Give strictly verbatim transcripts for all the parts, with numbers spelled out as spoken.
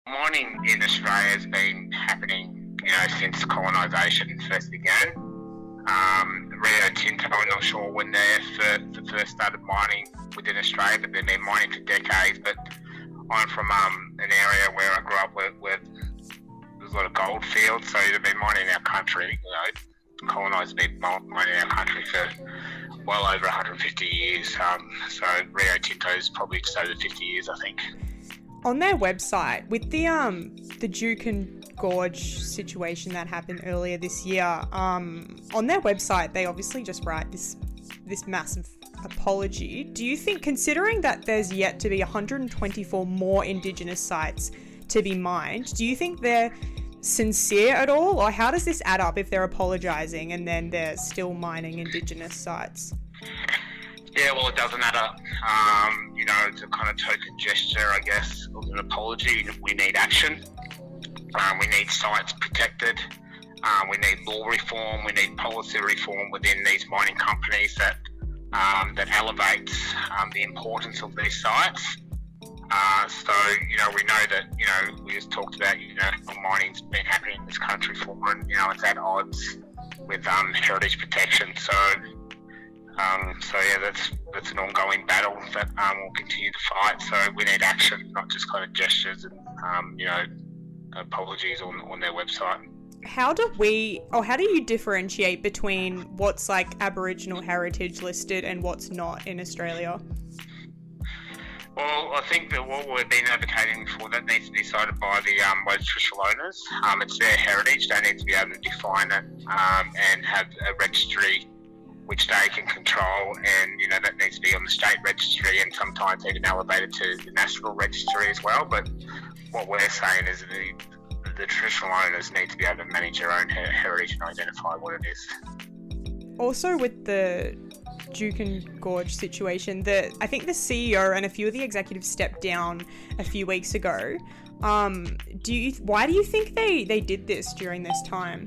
Mining in Australia has been happening, you know, since colonisation first began. Um, Rio Tinto, I'm not sure when they first, first started mining within Australia, but they've been mining for decades. But I'm from um, an area where I grew up where, where there's a lot of gold fields, so they've been mining in our country. You know, colonised been mining in our country for well over one hundred fifty years. Um, so Rio Tinto is probably just over fifty years, I think. On their website, with the um the Juukan Gorge situation that happened earlier this year, um on their website they obviously just write this this massive apology. Do you think, considering that there's yet to be one hundred twenty-four more Indigenous sites to be mined, do you think they're sincere at all, or how does this add up if they're apologising and then they're still mining Indigenous sites? Yeah, well, it doesn't add up. Um, you know, it's a kind of token gesture, I guess, of an apology. We need action. Um, we need sites protected. Um, we need law reform. We need policy reform within these mining companies that um, that elevates um, the importance of these sites. Uh, so, you know, we know that, you know, we just talked about, you know, mining's been happening in this country for, and, you know, it's at odds with um, heritage protection. So, Um, so yeah, that's that's an ongoing battle that um, we'll continue to fight. So we need action, not just kind of gestures and um, you know, apologies on, on their website. How do we, or how do you differentiate between what's like Aboriginal heritage listed and what's not in Australia? Well, I think that what we've been advocating for, that needs to be decided by the um, by the traditional owners. Um, it's their heritage; they need to be able to define it um, and have a registry which they can control, and you know that needs to be on the state registry and sometimes even elevated to the national registry as well. But what we're saying is the, the traditional owners need to be able to manage their own her- heritage and identify what it is. Also, with the Juukan Gorge situation, the I think the C E O and a few of the executives stepped down a few weeks ago. Um, do you? Why do you think they, they did this during this time?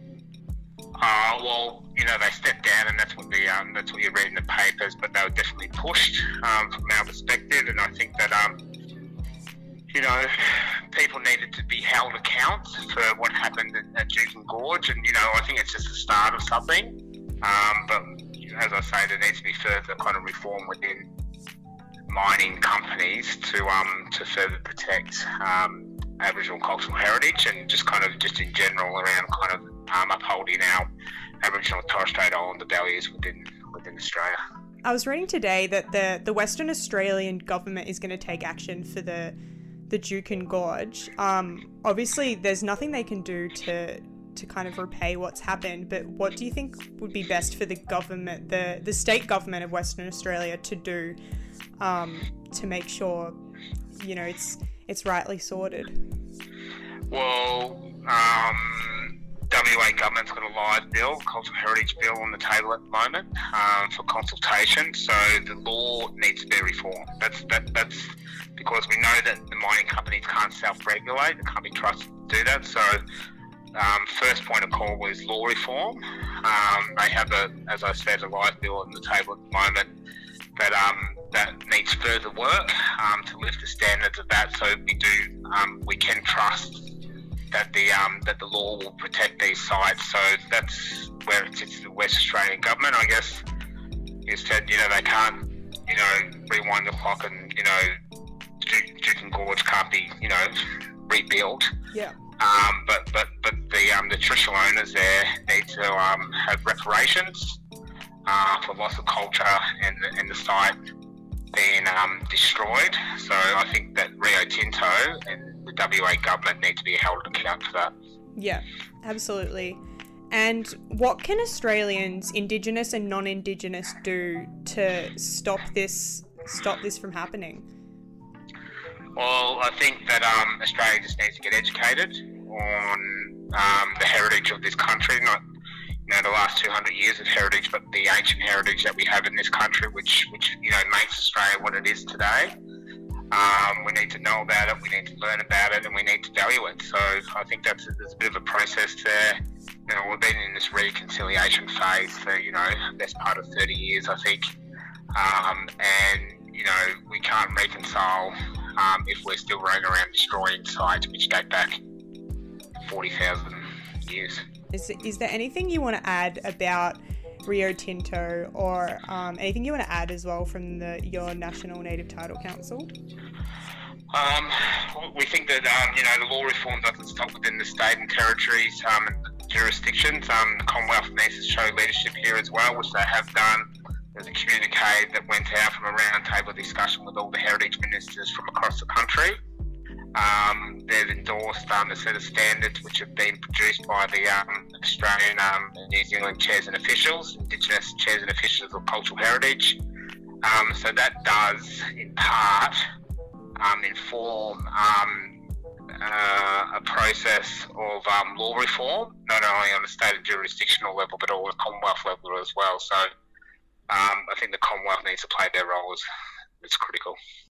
Uh, well, you know, they stepped down, and that's what the um, that's what you read in the papers. But they were definitely pushed um, from our perspective, and I think that um, you know, people needed to be held account for what happened at, at Juukan Gorge, and you know, I think it's just the start of something. Um, but as I say, there needs to be further kind of reform within mining companies to um to further protect um, Aboriginal cultural heritage, and just kind of just in general around kind of um, upholding our Aboriginal and Torres Strait Islander values within within Australia. I was reading today that the the Western Australian government is going to take action for the the Juukan Gorge. Um, obviously, there's nothing they can do to to kind of repay what's happened. But what do you think would be best for the government, the the state government of Western Australia, to do um, to make sure, you know, it's it's rightly sorted? Well, um, W A government's got a live bill, cultural heritage bill, on the table at the moment um, for consultation. So the law needs to be reformed. That's that, that's because we know that the mining companies can't self-regulate. They can't be trusted to do that. So um, first point of call was law reform. Um, they have a, as I said, a live bill on the table at the moment that um, that needs further work um, to lift the standards of that. So we do um, we can trust that the um, that the law will protect these sites. So that's where it sits. The West Australian government, I guess, you said, you know, they can't, you know, rewind the clock, and you know, Juukan Gorge can't be, you know, rebuilt. Yeah. Um, but but but the um, the traditional owners there need to um, have reparations uh, for loss of culture and and the site being um, destroyed. So I think that Rio Tinto and the W A government need to be held to account for that. Yeah, absolutely. And what can Australians, Indigenous and non-Indigenous, do to stop this stop this from happening? Well, I think that um, Australia just needs to get educated on um, the heritage of this country, not, you know, the last two hundred years of heritage, but the ancient heritage that we have in this country, which, which you know, makes Australia what it is today. Um, we need to know about it, we need to learn about it, and we need to value it. So I think that's there's a bit of a process there. You know, we've been in this reconciliation phase for, you know, the best part of thirty years, I think. Um, and, you know, we can't reconcile um, if we're still running around destroying sites which date back forty thousand years. Is, is there anything you want to add about Rio Tinto, or um, anything you want to add as well from the your National Native Title Council? Um, we think that um, you know the law reform doesn't stop within the state and territories um, and jurisdictions. Um, the Commonwealth needs to show leadership here as well, which they have done. There's a communique that went out from a roundtable discussion with all the heritage ministers from across the country. Um, they've endorsed um, a set of standards which have been produced by the um, Australian um, and New Zealand chairs and officials, Indigenous chairs and officials of cultural heritage. Um, so that does, in part, um, inform um, uh, a process of um, law reform, not only on the state and jurisdictional level, but all the Commonwealth level as well. So um, I think the Commonwealth needs to play their role as it's critical.